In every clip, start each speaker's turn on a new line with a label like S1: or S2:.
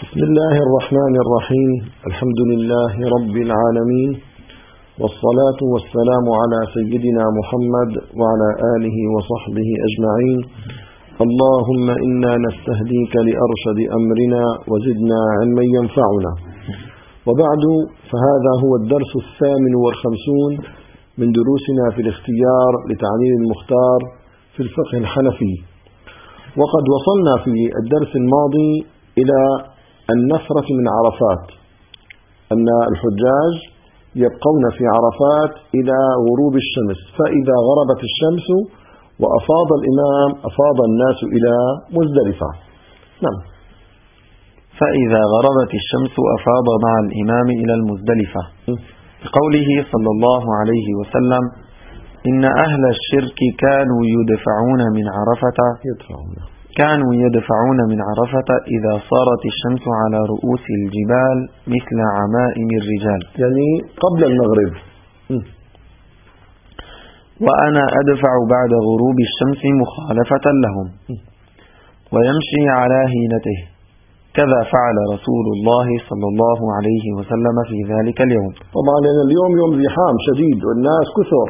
S1: بسم الله الرحمن الرحيم. الحمد لله رب العالمين، والصلاة والسلام على سيدنا محمد وعلى آله وصحبه أجمعين. اللهم إنا نستهديك لأرشد أمرنا وزدنا علما ينفعنا. وبعد، فهذا هو الدرس 58 من دروسنا في الاختيار لتعليل المختار في الفقه الحنفي. وقد وصلنا في الدرس الماضي إلى النفرة من عرفات، أن الحجاج يبقون في عرفات إلى غروب الشمس، فإذا غربت الشمس وأفاض الإمام أفاض الناس إلى مزدلفة. نعم.
S2: فإذا غربت الشمس أفاض مع الإمام إلى المزدلفة، بقوله صلى الله عليه وسلم: إن أهل الشرك كانوا يدفعون من عرفة إذا صارت الشمس على رؤوس الجبال مثل عمائم الرجال،
S1: يعني قبل المغرب.
S2: وأنا أدفع بعد غروب الشمس مخالفة لهم، ويمشي على هينته، كذا فعل رسول الله صلى الله عليه وسلم في ذلك اليوم.
S1: طبعا لأن اليوم يوم زحام شديد والناس كثر،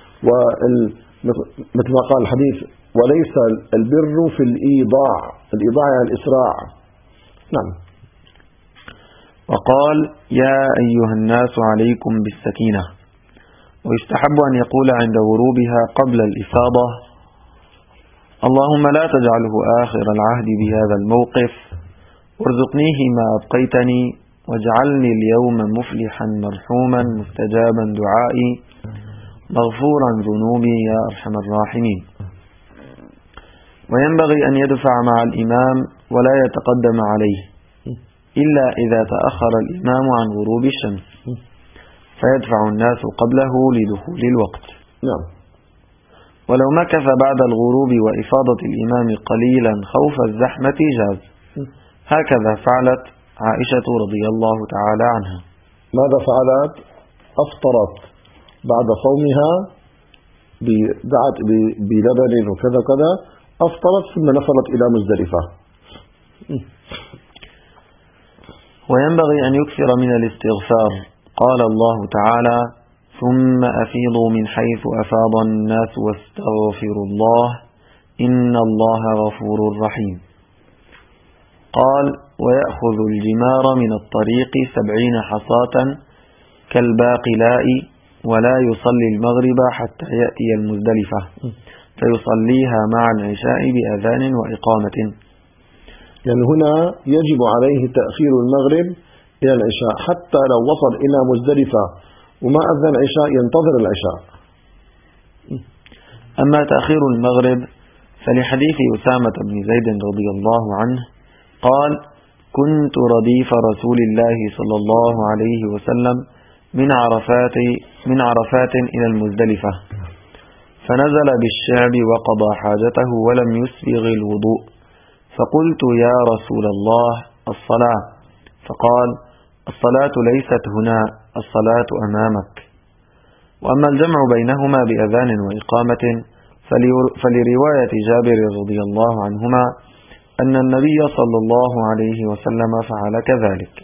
S1: مثل ما قال الحديث: وليس البر في الإيضاع يعني الإسراع. نعم.
S2: وقال: يا أيها الناس عليكم بالسكينة. ويستحب أن يقول عند غروبها قبل الإفاضة: اللهم لا تجعله آخر العهد بهذا الموقف، وارزقنيه ما أبقيتني، واجعلني اليوم مفلحا مرحوما مستجابا دعائي مغفورا ذنوبي يا أرحم الراحمين. وينبغي أن يدفع مع الإمام ولا يتقدم عليه إلا إذا تأخر الإمام عن غروب الشمس، فيدفع الناس قبله لدخول الوقت.
S1: نعم.
S2: ولو مكث بعد الغروب وإفاضة الإمام قليلا خوف الزحمة جاز. هكذا فعلت عائشة رضي الله تعالى عنها.
S1: ماذا فعلت؟ أفطرت بعد صومها، دعت بلبن وكذا كذا، أفطرت ثم نفرت إلى مزدلفة.
S2: وينبغي أن يكثر من الاستغفار. قال الله تعالى: ثم أفيضوا من حيث أفاض الناس واستغفروا الله إن الله غفور رحيم. قال: ويأخذ الجمار من الطريق 70 حصاة كالباقلاء، ولا يصلي المغرب حتى يأتي المزدلفة، فيصليها مع العشاء بأذان وإقامة.
S1: يعني هنا يجب عليه تأخير المغرب إلى العشاء، حتى لو وصل إلى مزدلفة وما أذن العشاء ينتظر العشاء.
S2: أما تأخير المغرب فلحديث أسامة بن زيد رضي الله عنه قال: كنت رديف رسول الله صلى الله عليه وسلم من عرفات إلى المزدلفة، فنزل بالشعب وقضى حاجته ولم يسبغ الوضوء، فقلت: يا رسول الله الصلاة؟ فقال: الصلاة ليست هنا، الصلاة أمامك. وأما الجمع بينهما بأذان وإقامة فلرواية جابر رضي الله عنهما أن النبي صلى الله عليه وسلم فعل كذلك.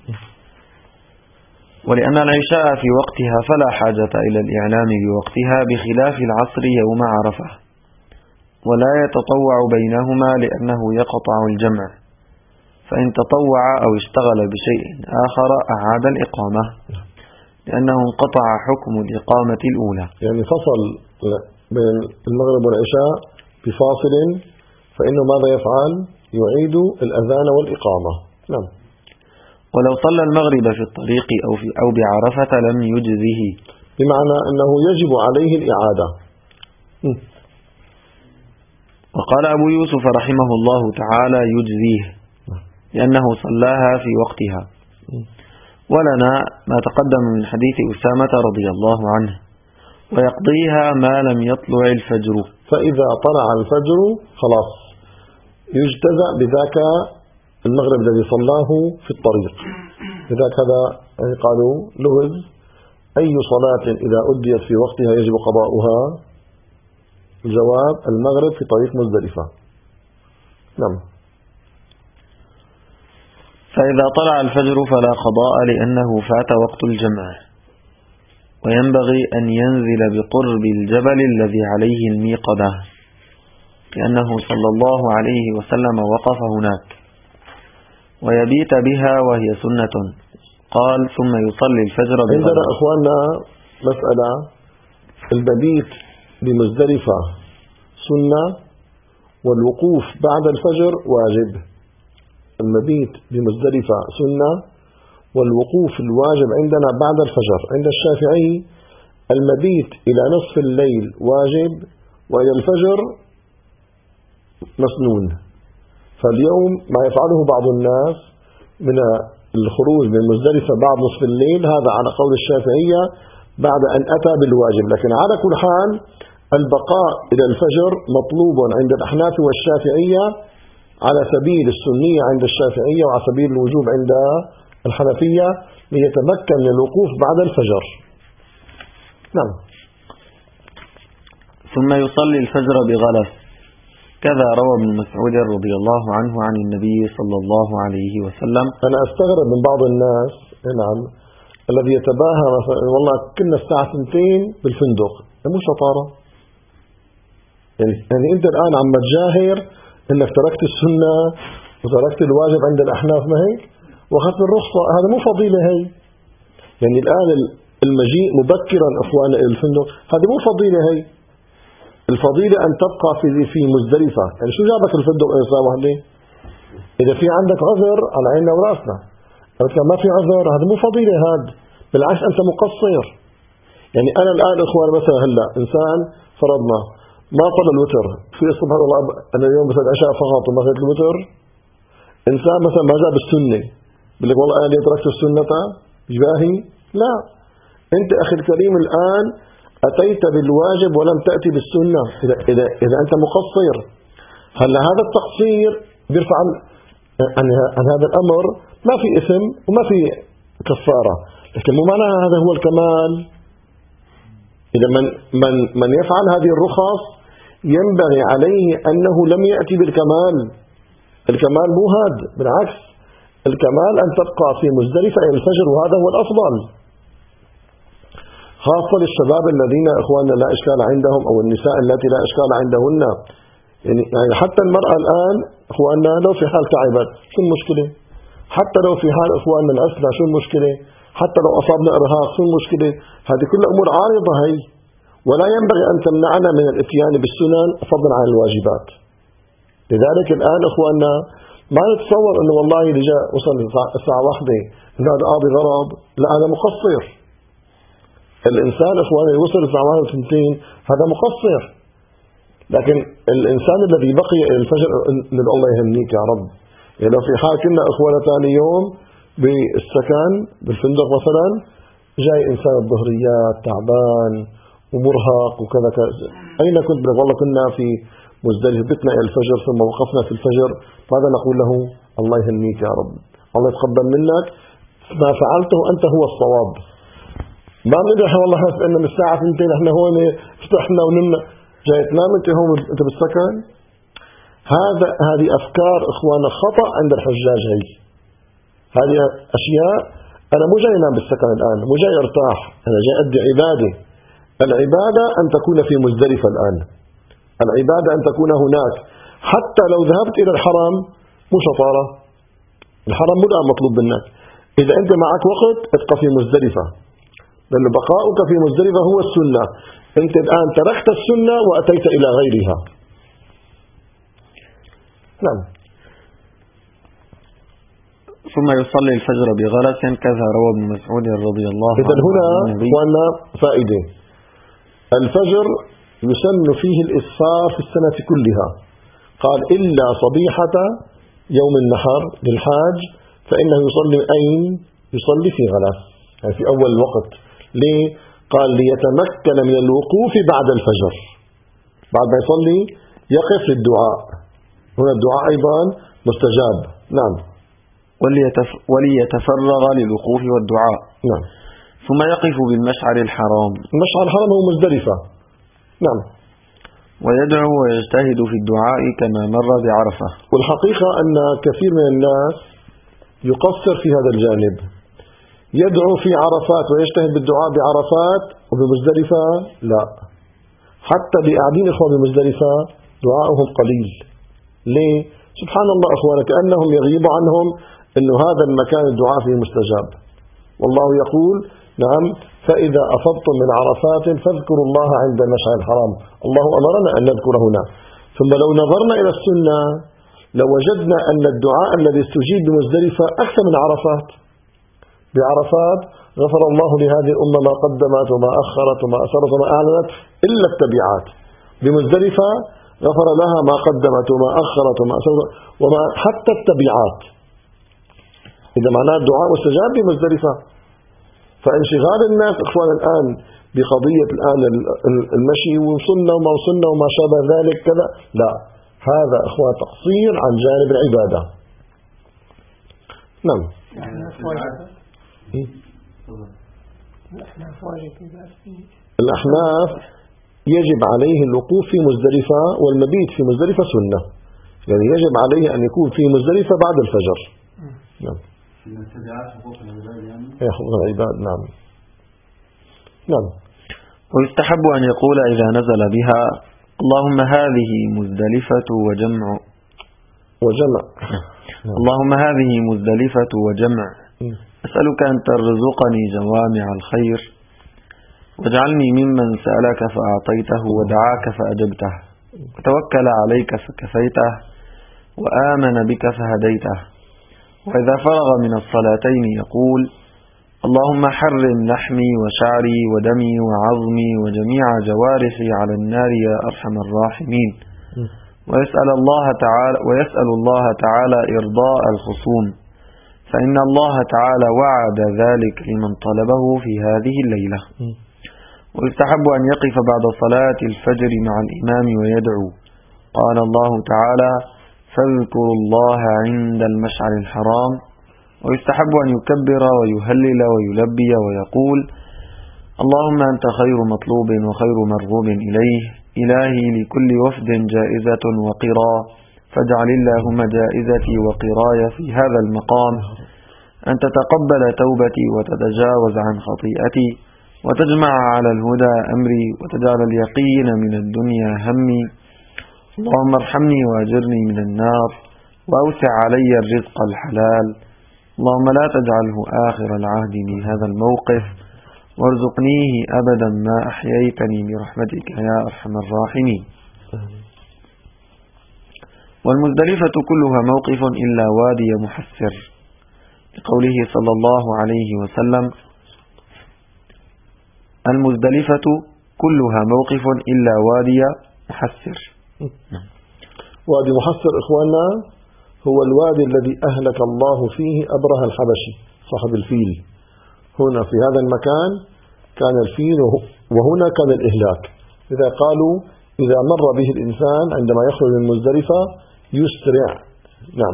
S2: ولأن العشاء في وقتها فلا حاجة إلى الإعلام بوقتها، بخلاف العصر يوم عرفة، ولا يتطوع بينهما لأنه يقطع الجمع، فإن تطوع أو اشتغل بشيء آخر أعاد الإقامة، لأنه انقطع حكم الإقامة الأولى.
S1: يعني فصل بين المغرب والعشاء بفاصل، فإنه ماذا يفعل؟ يعيد الأذان والإقامة. نعم.
S2: ولو صلى المغرب في الطريق أو بعرفة لم يجزه،
S1: بمعنى أنه يجب عليه الإعادة.
S2: وقال أبو يوسف رحمه الله تعالى: يجزيه، لأنه صلاها في وقتها. ولنا ما تقدم من حديث أسامة رضي الله عنه: ويقضيها ما لم يطلع الفجر.
S1: فإذا طلع الفجر خلاص يجتزأ بذاك المغرب الذي صلاه في الطريق. لذلك هذا يعني قالوا لغز: أي صلاة إذا أديت في وقتها يجب قضاؤها؟ الجواب: المغرب في طريق مزدلفة. نعم.
S2: فإذا طلع الفجر فلا قضاء لأنه فات وقت الجمع، وينبغي أن ينزل بقرب الجبل الذي عليه الميقدة، لأنه صلى الله عليه وسلم وقف هناك، ويبيت بها وهي سنة. قال ثم يصلي الفجر
S1: عندنا أخواننا مسألة، المبيت بمزدلفة سنة والوقوف بعد الفجر واجب. المبيت بمزدلفة سنة والوقوف الواجب عندنا بعد الفجر. عند الشافعي المبيت إلى نصف الليل واجب، وإلى الفجر مسنون. فاليوم ما يفعله بعض الناس من الخروج من مزدلفة بعد نصف الليل، هذا على قول الشافعية بعد أن أتى بالواجب. لكن على كل حال البقاء إلى الفجر مطلوب عند الأحناف والشافعية على سبيل السنية عند الشافعية، وعلى سبيل الوجوب عند الحنفية، ليتمكن من الوقوف بعد الفجر. نعم.
S2: ثم يصلي الفجر بغلس، كذا روى ابن مسعود رضي الله عنه عن النبي صلى الله عليه وسلم.
S1: أنا أستغرب من بعض الناس، نعم، الذي يتباهى مثلا والله كنا الساعة 2 بالفندق، مو شطارة. يعني أنت الآن عم تجاهر أنك تركت السنة وتركت الواجب عند الأحناف، ما هيك؟ وأخذت الرخصة، هذا مو فضيلة هي. يعني الآن المجيء مبكرا أخوان إلى الفندق هذه مو فضيلة هي. الفضيلة أن تبقى في مزدلفة. يعني شو جابك الفندق إنسان وحدة؟ إذا في عندك عذر على عيننا ورأسنا، إذا ما في عذر هذا مو فضيلة، هذا بالعكس أنت مقصر. يعني أنا الآن إخوان مثلا هلا إنسان فرضنا ما صلى الوتر في الصبح، والله أنا اليوم مثلا عشاء فقط وما صليت الوتر. إنسان مثلا ما جاب السنة، بقول لك والله أنا اللي تركت السنة جباهي. لا، أنت أخي الكريم الآن أتيت بالواجب ولم تأتي بالسنة. إذا أنت مقصر، هلا هذا التقصير بيرفع عن هذا الأمر، ما في إثم وما في كفارة، لكن مو معناها هذا هو الكمال. إذا من يفعل هذه الرخص ينبغي عليه أنه لم يأتي بالكمال. الكمال مو هذا، بالعكس الكمال أن تبقى في مزدلفة إلى الفجر، وهذا هو الأفضل، خاصة للشباب الذين إخواننا لا إشكال عندهم، أو النساء التي لا إشكال عندهن. يعني حتى المرأة الآن إخواننا لو في حال تعبت شو المشكلة؟ حتى لو في حال إخواننا الأسنى شو المشكلة؟ حتى لو أصابنا إرهاق شو المشكلة؟ هذه كل أمور عارضة هي، ولا ينبغي أن تمنعنا من الاتيان بالسنن فضلا عن الواجبات. لذلك الآن إخواننا ما نتصور أنه والله اللي جاء وصل الساعة 1 إنه هذا قاضي غرض، لا، هذا مقصر. الإنسان إخواني وصل الساعة 1 و2 هذا مقصر. لكن الإنسان الذي بقي إلى الفجر ندعو الله يهنيك يا رب. يعني لو في حال كنا إخوانا ثاني يوم بالسكن بالفندق مثلا، جاي إنسان الظهريات تعبان ومرهق وكذا كذا، أين كنت؟ والله كنا في مزدلفة، بتنا إلى الفجر ثم وقفنا في الفجر. ماذا نقول له؟ الله يهنيك يا رب، الله يتقبل منك، ما فعلته أنت هو الصواب. ما بنقدر والله حسب إن من الساعة 2 إحنا هون فتحنا ونمنا، جاي تنام أنت هون أنت بالسكن. هذه أفكار إخوانا خطأ عند الحجاج. هذه أشياء. أنا مو جاي أنام بالسكن الآن، مو جاي أرتاح، أنا جاي أدي عبادة. العبادة أن تكون في مزدلفة الآن، العبادة أن تكون هناك. حتى لو ذهبت إلى الحرم مو شطارة، الحرم مو الآن مطلوب منك. إذا أنت معك وقت ابقى في مزدلفة، لأن بقاؤك في مزدلفة هو السنة. أنت الآن تركت السنة وأتيت إلى غيرها. نعم.
S2: ثم يصلي الفجر بغلس، كذا روى ابن مسعود رضي الله عنه.
S1: إذن هنا وأنا فائدة، الفجر يسن فيه الإسفار في السنة كلها. قال إلا صبيحة يوم النحر للحاج فإنه يصلي أين؟ يصلي في غلس، يعني في أول الوقت. ليه؟ قال ليتمكن من الوقوف بعد الفجر، بعد ما يصلي يقف للدعاء. هنا الدعاء أيضا مستجاب. نعم.
S2: وليتفرغ للوقوف والدعاء.
S1: نعم.
S2: ثم يقف بالمشعر الحرام.
S1: المشعر الحرام هو مزدلفة. نعم.
S2: ويدعو ويجتهد في الدعاء كما مر بعرفة.
S1: والحقيقة أن كثير من الناس يقصر في هذا الجانب، يدعو في عرفات ويجتهد بالدعاء بعرفات وبمزدلفة لا. حتى بقاعدين إخوان بمزدلفة دعاؤهم قليل. ليه؟ سبحان الله أخوانا، كأنهم يغيب عنهم أن هذا المكان الدعاء فيه مستجاب. والله يقول نعم فإذا أفضتم من عرفات فاذكروا الله عند المشعر الحرام. الله أمرنا أن نذكر هنا. ثم لو نظرنا إلى السنة لوجدنا أن الدعاء الذي استجيب بمزدلفة أكثر من عرفات. بعرفات غفر الله لهذه الأمة ما قدمت وما أخرت وما أسرت وما أعلنت إلا التبعات. بمزدلفة غفر لها ما قدمت وما أخرت وما أسرت وما حتى التبعات. إذا معناه الدعاء مستجاب بمزدلفة. فانشغال الناس إخوان الآن بقضية الآن المشي وصلنا وما وصلنا وما شابه ذلك كذا، لا، هذا إخوان تقصير عن جانب العبادة. نعم. الأحناف يجب عليه الوقوف في مزدلفة والمبيت في مزدلفة سنة، يعني يجب عليه أن يكون في مزدلفة بعد الفجر. نعم. حقوق العباد. نعم. نعم.
S2: ويستحب أن يقول إذا نزل بها اللهم هذه مزدلفة وجمع اللهم هذه مزدلفة وجمع أسألك أن ترزقني جوامع الخير واجعلني ممن سألك فأعطيته ودعاك فأجبته وتوكل عليك فكفيته وآمن بك فهديته. وإذا فرغ من الصلاتين يقول اللهم حرم لحمي وشعري ودمي وعظمي وجميع جوارحي على النار يا أرحم الراحمين. ويسأل الله تعالى إرضاء الخصوم، فإن الله تعالى وعد ذلك لمن طلبه في هذه الليلة. ويستحب أن يقف بعد صلاة الفجر مع الإمام ويدعو. قال الله تعالى فاذكروا الله عند المشعر الحرام. ويستحب أن يكبر ويهلل ويلبي ويقول اللهم أنت خير مطلوب وخير مرغوب إليه، إلهي لكل وفد جائزة وقرى، فاجعل اللهم جائزتي وقراي في هذا المقام، أن تتقبل توبتي وتتجاوز عن خطيئتي وتجمع على الهدى أمري وتجعل اليقين من الدنيا همي. اللهم ارحمني وأجرني من النار وأوسع علي الرزق الحلال. اللهم لا تجعله آخر العهد من هذا الموقف وارزقنيه أبدا ما أحييتني برحمتك يا أرحم الراحمين. والمزدلفة كلها موقف إلا وادي محسر، لقوله صلى الله عليه وسلم المزدلفة كلها موقف إلا وادي محسر.
S1: وادي محسر إخواننا هو الوادي الذي أهلك الله فيه أبره الحبشي صاحب الفيل. هنا في هذا المكان كان الفيل وهنا كان الإهلاك. إذا قالوا إذا مر به الإنسان عندما يخرج من مزدلفة يسرع. نعم.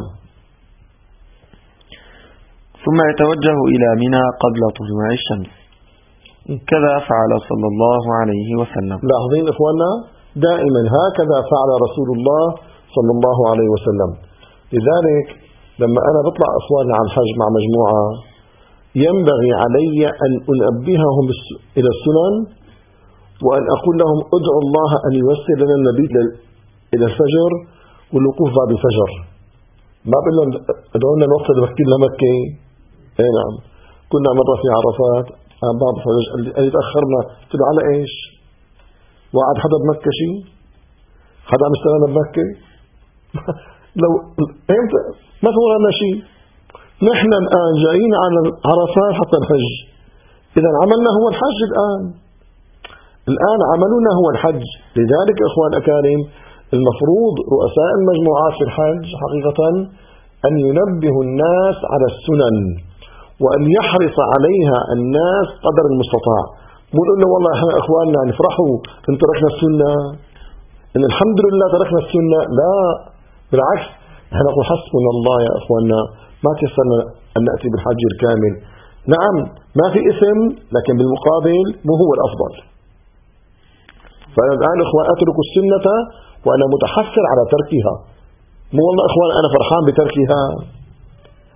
S2: ثم يتوجه إلى منى قبل طلوع الشمس، كذا فعل صلى الله عليه وسلم.
S1: لاحظين إخواننا دائما هكذا فعل رسول الله صلى الله عليه وسلم. لذلك لما أنا بطلع أخواننا على الحج مع مجموعة ينبغي علي أن أنبههم إلى السنن وأن أقول لهم ادعوا الله أن يوسر لنا المبيت إلى الفجر والوقوف بعد الفجر. ما بقول لهم ادعوا لنا الوقت اللي بحكي لنا مكة. اي نعم. كنا مرة في عرفات بعض الحجاج قال لي تأخرنا، قلت له على ايش؟ وعد حدا بمكة شيء؟ حدا عم يشتغلنا بمكة؟ لو انت ما في ورانا شيء. نحن الآن جايين على عرفات حتى الحج. إذا عملنا هو الحج الآن عملنا هو الحج. لذلك إخوان أكارم المفروض رؤساء المجموعات في الحج حقيقة أن ينبهوا الناس على السنن وأن يحرص عليها الناس قدر المستطاع. مو نقول له والله احنا اخواننا نفرحوا ان تركنا السنة، ان الحمد لله تركنا السنة. لا، بالعكس احنا نقول حسبنا الله يا اخواننا، ما تيسرنا ان نأتي بالحج الكامل. نعم ما في اسم، لكن بالمقابل مو هو الافضل. فانا الان اخوان اترك السنة وانا متحسر على تركها. مو والله اخوان انا فرحان بتركها،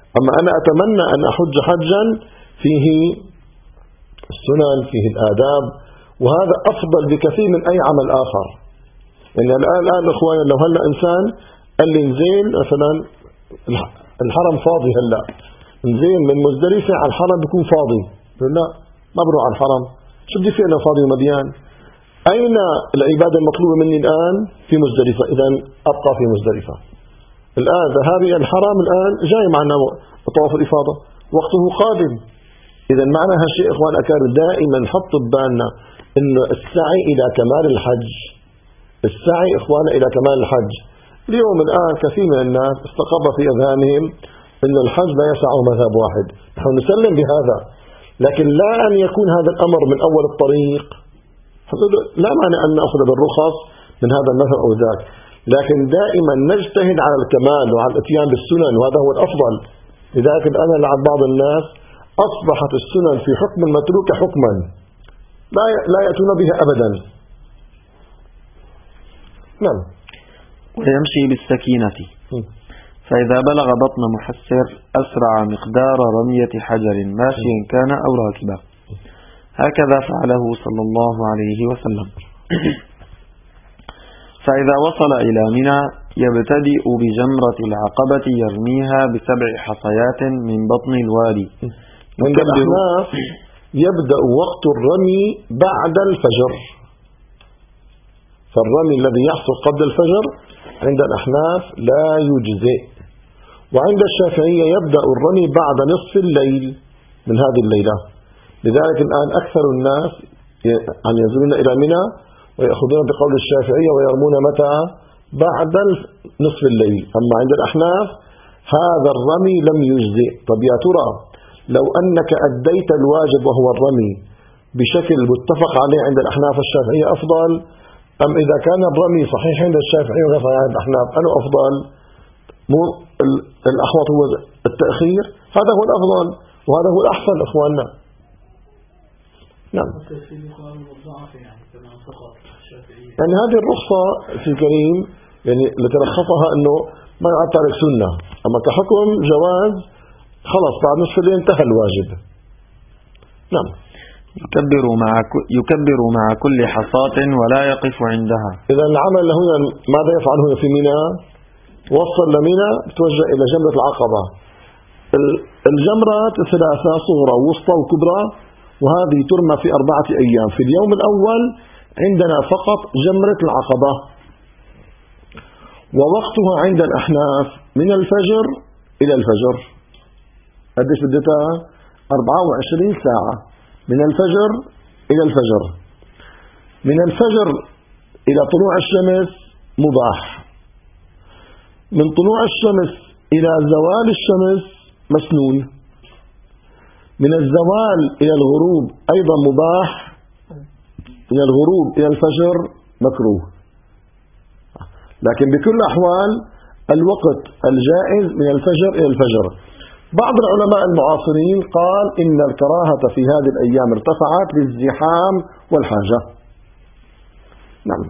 S1: أما أنا أتمنى أن أحج حجا فيه السنن، فيه الآداب، وهذا أفضل بكثير من أي عمل آخر. يعني الآن إخوانا لو هلأ إنسان قال لي نزيل مثلا الحرم فاضي، هلأ نزيل من مزدلفة على الحرم بيكون فاضي، لا ما بروح على الحرم، شو بدي فيه أنا فاضي ومليان؟ أين العبادة المطلوبة مني الآن؟ في مزدلفة، إذا أبقى في مزدلفة. الآن ذهابي إلى الحرم الآن جاي معنا طواف الإفاضة وقته قادم. إذا معنى هالشيء إخوان أكارم دائما نحط ببالنا إنه السعي إلى كمال الحج، السعي إخوانا إلى كمال الحج. اليوم الآن كثير من الناس استقر في أذهانهم إن الحج لا يسع مذهب واحد، نحن نسلم بهذا، لكن لا أن يكون هذا الأمر من أول الطريق. لا معنى أن نأخذ بالرخص من هذا المذهب أو ذاك، لكن دائما نجتهد على الكمال وعلى الاتيان بالسنن، وهذا هو الأفضل. لذلك الآن لعب بعض الناس أصبحت السنن في حكم المتروك حكما لا يأتون بها أبدا. نعم.
S2: ويمشي بالسكينة، فإذا بلغ بطن محسر أسرع مقدار رمية حجر ماشيا كان أو راكبا، هكذا فعله صلى الله عليه وسلم. فإذا وصل إلى منى يبتدئ بجمرة العقبة يرميها ب7 حصيات من بطن الوادي.
S1: عند الأحناف يبدأ وقت الرمي بعد الفجر، فالرمي الذي يحصل قبل الفجر عند الأحناف لا يجزئ. وعند الشافعية يبدأ الرمي بعد نصف الليل من هذه الليلة. لذلك الآن أكثر الناس ينزلون إلى منى ويأخذون بقول الشافعية ويرمون متى؟ بعد نصف الليل. أما عند الأحناف هذا الرمي لم يجزئ. طب يا ترى لو أنك أديت الواجب وهو الرمي بشكل متفق عليه عند الأحناف والشافعية أفضل، أم إذا كان الرمي صحيح عند الشافعية وغير صحيح عند الأحناف أنه أفضل؟ الأحوط هو التأخير، هذا هو الأفضل وهذا هو الأحسن إخواننا. نعم. يعني هذه الرخصة في الكريم يعني التي رخصها أنه ما يعد تارك سنة، أما كحكم جواز خلاص بعد نصف الليل انتهى الواجب. نعم.
S2: يكبر مع كل حصاة ولا يقف عندها.
S1: إذا العمل هنا ماذا يفعل هنا في منى؟ وصل لمنى توجه إلى جمرة العقبة. الجمرات 3 صغرى ووسطى وكبرى، وهذه ترمى في 4 أيام. في اليوم الأول عندنا فقط جمرة العقبة، ووقتها عند الأحناف من الفجر إلى الفجر. قديش بدتها؟ 24 ساعة من الفجر إلى الفجر. من الفجر إلى طلوع الشمس مباح، من طلوع الشمس إلى زوال الشمس مسنون، من الزوال إلى الغروب أيضا مباح، من الغروب إلى الفجر مكروه. لكن بكل الأحوال الوقت الجائز من الفجر إلى الفجر. بعض العلماء المعاصرين قال إن الكراهة في هذه الأيام ارتفعت للزحام والحاجة. نعم.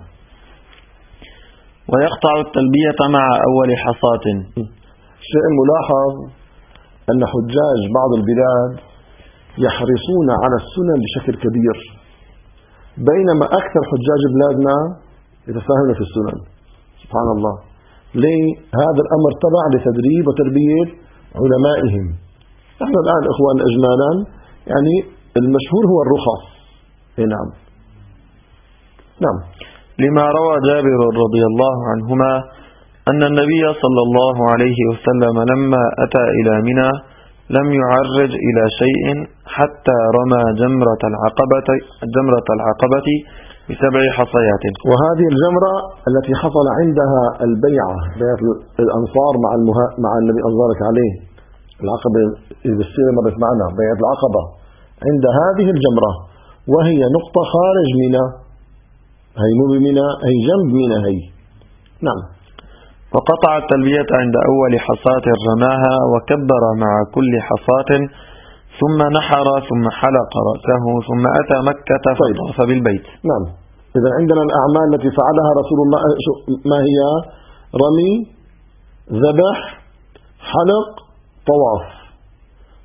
S2: ويقطع التلبية مع أول حصاة.
S1: شيء ملاحظ أن حجاج بعض البلاد يحرصون على السنن بشكل كبير، بينما أكثر حجاج بلادنا يتساهلون في السنن. سبحان الله. ليه؟ هذا الأمر تبع لتدريب وتربية علمائهم. نحن الآن إخوان إجمالا يعني المشهور هو الرخص. نعم. نعم.
S2: لما روى جابر رضي الله عنهما أن النبي صلى الله عليه وسلم لما أتى إلى منى لم يعرج إلى شيء حتى رمى جمرة العقبة ب7 حصيات.
S1: وهذه الجمرة التي حصل عندها البيعة بيعة الأنصار مع النبي أنظارك عليه العقبة بالسيرة مرت معنا بيعة العقبة، عند هذه الجمرة وهي نقطة خارج منى، هي مو بمنى، هي جنب منى هي. نعم.
S2: وقطع التلبية عند أول حصاة رماها وكبر مع كل حصاة ثم نحر ثم حلق رأسه ثم أتى مكة فطاف بالبيت.
S1: نعم. إذا عندنا الأعمال التي فعلها رسول الله ما هي؟ رمي، ذبح، حلق، طواف.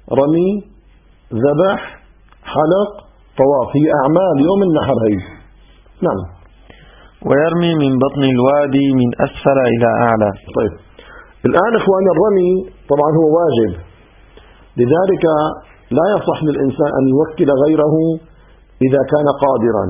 S1: رمي، ذبح، حلق، طواف، هي أعمال يوم النحر هي. نعم.
S2: ويرمي من بطن الوادي من أسفل إلى أعلى.
S1: طيب الآن إخواني الرمي طبعا هو واجب، لذلك لا يصح للإنسان أن يوكل غيره إذا كان قادرا،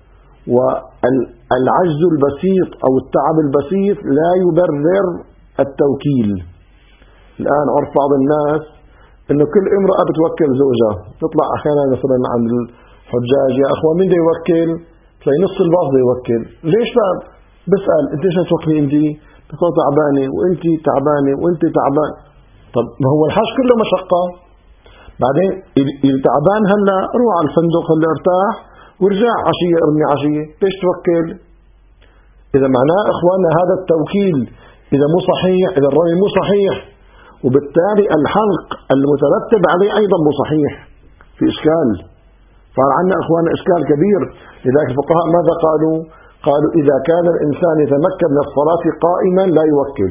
S1: والعجز البسيط أو التعب البسيط لا يبرر التوكيل. الآن عرف بعض الناس إنه كل امرأة بتوكل زوجها، تطلع أحيانا مثلا عند الحجاج يا أخوان مين بده يوكل؟ تلاقي نص الباص بده يوكل. ليش بقى؟ بسأل أنت ليش توكلي أنت؟ بتكون تعبانة وأنت تعبانة وأنت تعبان. طب ما هو الحج كله مشقة. بعدين إذا تعبان هلا روح على الفندق هلا ارتاح ورجع عشية ارمي عشية، ليش توكل؟ إذا معناه إخواننا هذا التوكيل إذا مو صحيح، إذا الرمي مو صحيح، وبالتالي الحلق المترتب عليه أيضا مو صحيح، في إشكال. صار عندنا إخواننا إشكال كبير. لذلك الفقهاء ماذا قالوا؟ قالوا إذا كان الإنسان يتمكن من الصلاة قائما لا يوكل.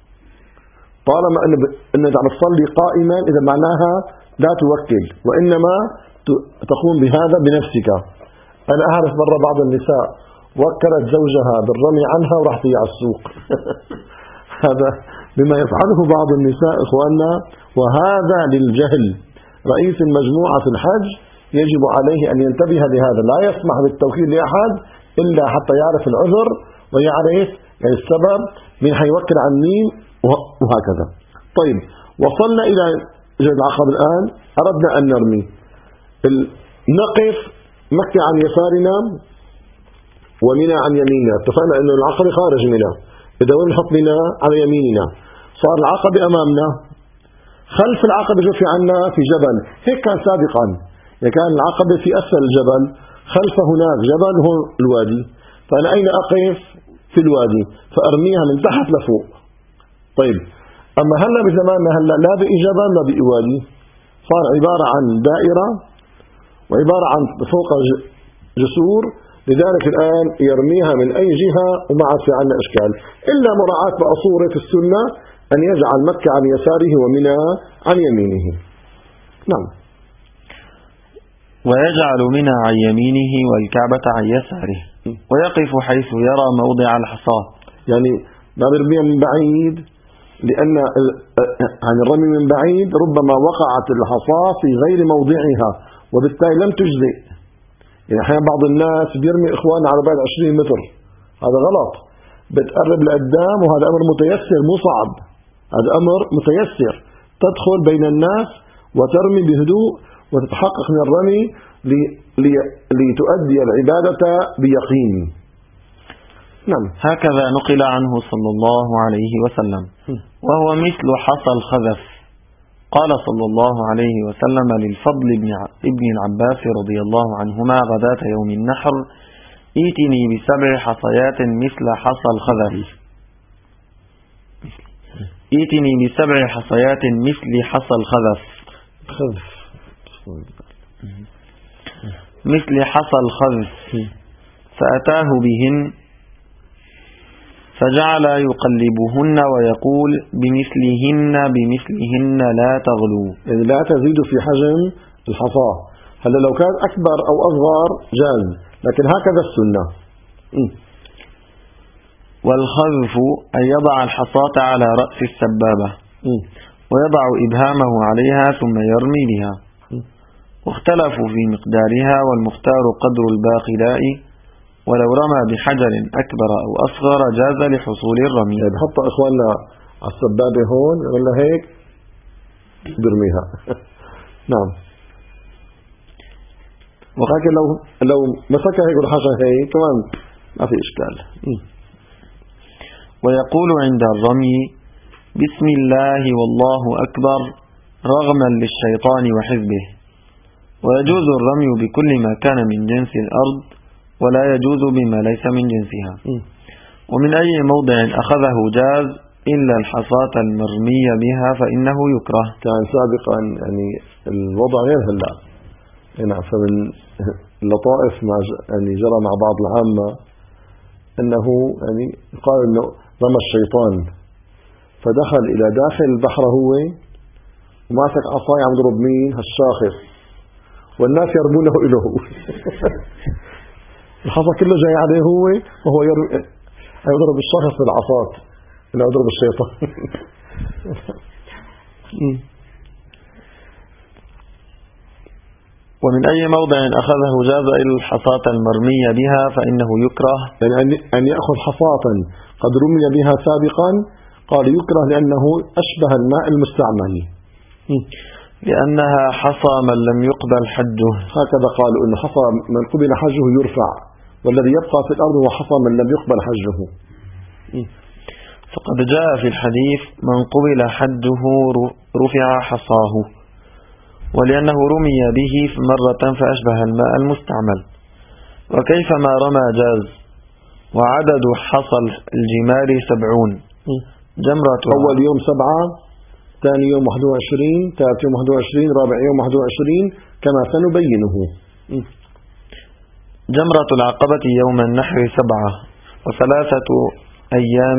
S1: طالما أنك عم تصلي قائما إذا معناها لا توكل، وإنما تقوم بهذا بنفسك. أنا أعرف مرة بعض النساء وكلت زوجها بالرمي عنها وراح هي على السوق. هذا بما يفعله بعض النساء إخواننا، وهذا للجهل. رئيس المجموعة في الحج يجب عليه أن ينتبه لهذا، لا يسمح بالتوكيل لأحد إلا حتى يعرف العذر ويعرف السبب من حيوكل عن مين وهكذا. طيب وصلنا إلى جبل العقبة الآن، أردنا أن نرمي، نقف مكة عن يسارنا ومنى عن يميننا. اتفقنا أنه العقبة خارج منى، إذا وين نحط منى؟ على يميننا. صار العقبة أمامنا، خلف العقبة شو في عنا؟ في جبل. هيك كان سابقا، كان العقبة في أسفل الجبل، خلف هناك جبل هون الوادي. فأنا أين أقف؟ في الوادي، فأرميها من تحت لفوق. طيب أما هلا بزماننا هلا لا بقي جبل لا بقي وادي، صار عبارة عن دائرة وعبارة عن فوق جسور. لذلك الآن يرميها من أي جهة وما عاد في عنا إشكال، إلا مراعاة بقى صورة السنة أن يجعل مكة عن يساره ومنى عن يمينه. نعم.
S2: ويجعل منى عن يمينه والكعبة عن يساره، ويقف حيث يرى موضع الحصاة.
S1: يعني ما برميها من بعيد، لأن عن الرمي من بعيد ربما وقعت الحصاة في غير موضعها وبالتالي لم تجزئ. يعني أحيانا بعض الناس بيرمي إخواننا على بعد 20 متر، هذا غلط. بتقرب لقدام، وهذا أمر متيسر مو صعب، هذا أمر متيسر. تدخل بين الناس وترمي بهدوء وتتحقق من الرمي لتؤدي العبادة بيقين. نعم.
S2: هكذا نقل عنه صلى الله عليه وسلم، وهو مثل حصى الخذف. قال صلى الله عليه وسلم للفضل ابن العباس رضي الله عنهما غداة يوم النحر: ائتني ب7 حصيات مثل حصى الخذف. ائتني ب7 حصيات مثل حصى الخذف. مثل حصى الخذف. فأتاه بهن فجعل يقلبهن ويقول: بمثلهن لا تغلو.
S1: يعني لا تزيد في حجم الحصاة. هلا لو كان أكبر أو أصغر جاز، لكن هكذا السنة.
S2: والخذف أن يضع الحصاة على رأس السبابة ويضع إبهامه عليها ثم يرمي بها. واختلفوا في مقدارها، والمختار قدر الباقلاء، ولو رمى بحجر أكبر أو أصغر جاز لحصول الرمي.
S1: يعني بحط إخواننا على السبابة هون ولا هيك برميها. نعم. ولكن لو مسكها هيك والحشر هيك كمان ما في إشكال.
S2: ويقول عند الرمي: بسم الله والله أكبر، رغما للشيطان وحزبه. ويجوز الرمي بكل ما كان من جنس الأرض، ولا يجوز بما ليس من جنسها. ومن أي موضع أخذه جاز إلا الحصاة المرمية بها فإنه يكره.
S1: كان سابقا يعني الوضع غير هلا. نعم. فمن اللطائف ما يعني جرى مع بعض العامة أنه يعني قال أنه رمى الشيطان فدخل إلى داخل البحر هو وماسك عصاية عم يضرب مين؟ هالشاخص، والناس يرمونه إله هو. الحصى كله جاي عليه هو، وهو يضرب الشخص بالعصات اللي يضرب الشيطان.
S2: ومن أي موضع أخذه جاز إلى الحصاة المرمية بها فإنه يكره،
S1: يعني أن يأخذ حصاة قد رمي بها سابقا، قال يكره لأنه أشبه الماء المستعمل،
S2: لأنها حصى من لم يقبل حجه.
S1: هكذا قالوا إنه حصى من قبل حجه يرفع، والذي يبقى في الأرض هو حصى من لم يقبل حجه.
S2: فقد جاء في الحديث من قبل حجه رفع حصاه، ولأنه رمي به مرة فأشبه الماء المستعمل، وكيفما رمى جاز. وعدد حصى الجمال 70 جمرة،
S1: أول يوم 7، ثاني يوم 21، ثالث يوم 21، رابع يوم 21، كما سنبينه.
S2: جمرة العقبة يوم النحر 7، وثلاثة أيام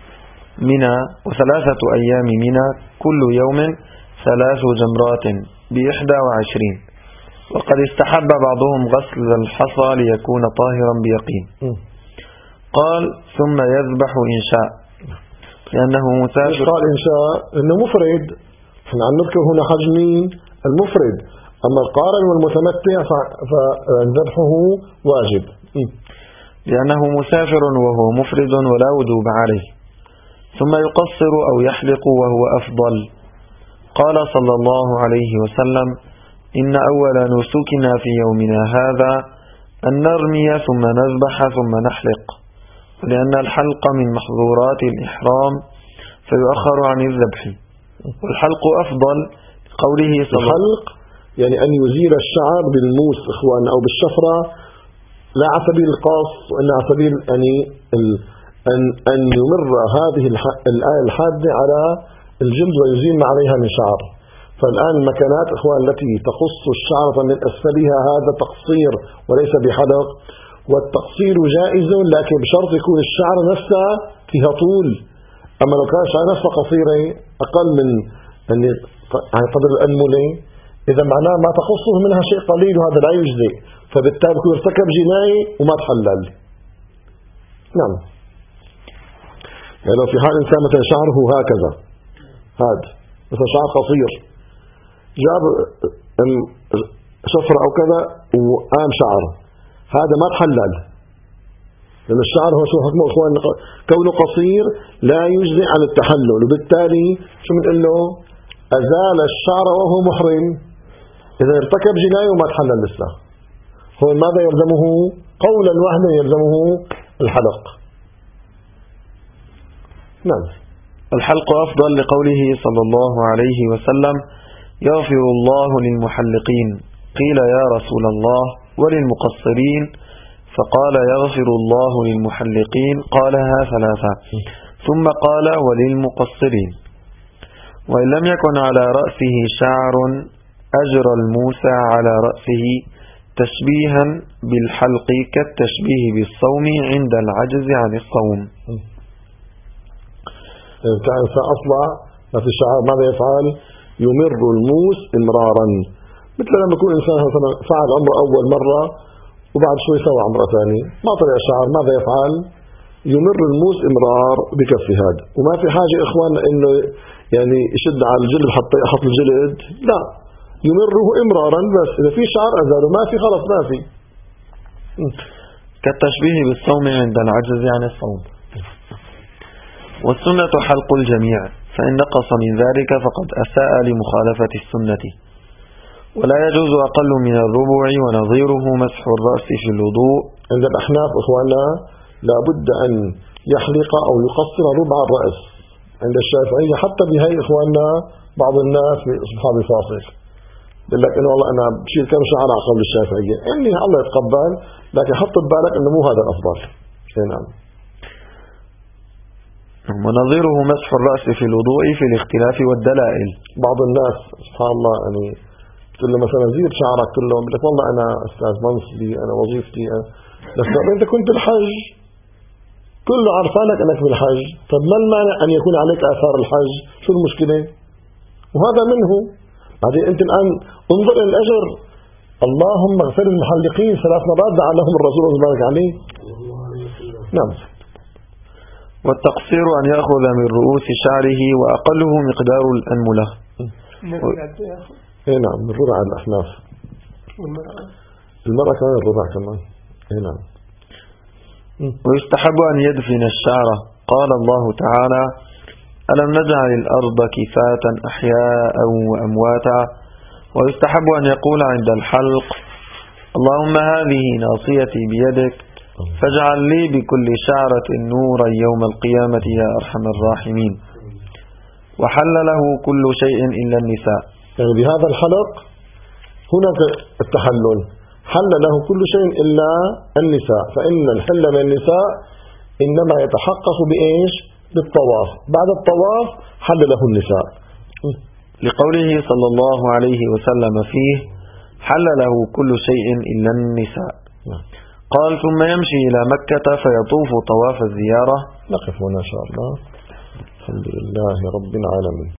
S2: منى كل يوم 3 جمرات ب21. وقد استحب بعضهم غسل الحصى ليكون طاهرا بيقين. قال ثم يذبح إن شاء، لأنه مسافر.
S1: قال إن شاء إنه مفرد، احنا عم نذكر هنا حج مين؟ المفرد. أما القارن والمتمتع فذبحه واجب،
S2: لأنه مسافر وهو مفرد ولا وجوب عليه. ثم يقصر أو يحلق وهو أفضل. قال صلى الله عليه وسلم: إن أول نسكنا في يومنا هذا أن نرمي ثم نذبح ثم نحلق، لأن الحلق من محظورات الإحرام فيؤخر عن الذبح، والحلق أفضل قوله صلى الله عليه وسلم:
S1: يعني أن يزيل الشعر بالموس إخوان أو بالشفرة، لا على سبيل القص، وإن على سبيل أن يمر هذه الآية الحادة على الجلد ويزيل ما عليها من شعر. فالآن المكانات إخوان التي تقص الشعر من أسفلها هذا تقصير وليس بحلق، والتقصير جائز لكن بشرط يكون الشعر نفسه فيها طول. أما لو كان الشعر نفسه قصيرة أقل من يعني قدر الأنملة، إذا معناه ما تقصه منها شيء قليل وهذا لا يجزئ، فبالتالي يكون ارتكب جناية وما تحلل. نعم، يعني لو في حال إنسان مثلا شعره هكذا، هذا مثلا شعر قصير، جاب شفرة أو كذا وقام شعر، هذا ما تحلل، لأن الشعر هو شو حكمه إخوان؟ كونه قصير لا يجزئ عن التحلل، وبالتالي شو بنقول له؟ أزال الشعر وهو محرم. إذا ارتكب جناية وما تحلل لسه، هو ماذا يلزمه؟ قولا واحدا يلزمه الحلق. نعم.
S2: الحلق أفضل لقوله صلى الله عليه وسلم: يغفر الله للمحلقين. قيل: يا رسول الله وللمقصرين؟ فقال: يغفر الله للمحلقين. قالها 3، ثم قال: وللمقصرين. وإن لم يكن على رأسه شعر أجرى الموسى على رأسه تشبيها بالحلق كالتشبيه بالصوم عند العجز عن الصوم.
S1: كان إنسان أصبع ما في شعر، ماذا يفعل؟ يمر الموس إمرارا، مثل لما يكون إنسان مثلا فعل عمره أول مرة وبعد شوي سوى عمره ثاني ما طلع الشعر، ماذا يفعل؟ يمر الموس إمرار بكف هذا. وما في حاجة إخوان إنه يعني يشد على الجلد حتى يحط الجلد، لا، يمره إمرارا بس. إذا في شعر أزاله، ما في خلص ما في.
S2: كالتشبيه بالصوم عند العجز عن الصوم. والسنة حلق الجميع، فإن نقص من ذلك فقد أساء لمخالفة السنة. ولا يجوز أقل من الربع، ونظيره مسح الرأس في الوضوء. عند
S1: الأحناف إخواننا لا بد أن يحلق أو يقصر ربع الرأس. عند الشافعية حتى بهي إخواننا بعض الناس أصحاب فاصل يقول لك إنه والله أنا بشيل كم شعر على قول الشافعية، يعني الله يتقبل، لكن حط ببالك إنه مو هذا الأفضل. نعم.
S2: ونظيره مسح الرأس في الوضوء في الاختلاف والدلائل.
S1: بعض الناس سبحان الله يعني تقول له مثلا زيد شعرك، تقول له لك والله أنا أستاذ منصبي، أنا وظيفتي بس أنت كنت بالحج كله عرفانك أنك بالحج، طب ما المانع أن يكون عليك آثار الحج؟ شو المشكلة؟ وهذا منه. بعدين أنت الآن انظر إلى الأجر، اللهم اغفر المحلقين 3 مرات دعا لهم الرسول صلى الله عليه وسلم. نعم.
S2: والتقصير أن يأخذ من رؤوس شعره وأقله مقدار الأنملة.
S1: نعم، من ربع الأحناف. المرأة كمان الربع كمان. نعم.
S2: ويستحب أن يدفن الشعر. قال الله تعالى: ألم نجعل الأرض كفاة أحياء وأمواتا. ويستحب أن يقول عند الحلق: اللهم هذه ناصيتي بيدك فاجعل لي بكل شعرة نورا يوم القيامة يا أرحم الراحمين. وحل له كل شيء إلا النساء.
S1: يعني بهذا الحلق هناك التحلل، حل له كل شيء إلا النساء، فإن الحل من النساء إنما يتحقق بإيش؟ بالطواف، بعد الطواف حل له النساء،
S2: لقوله صلى الله عليه وسلم فيه: حل له كل شيء إلا النساء. قال: ثم يمشي إلى مكة فيطوف طواف الزيارة.
S1: نقف هنا إن شاء الله. الحمد لله رب العالمين.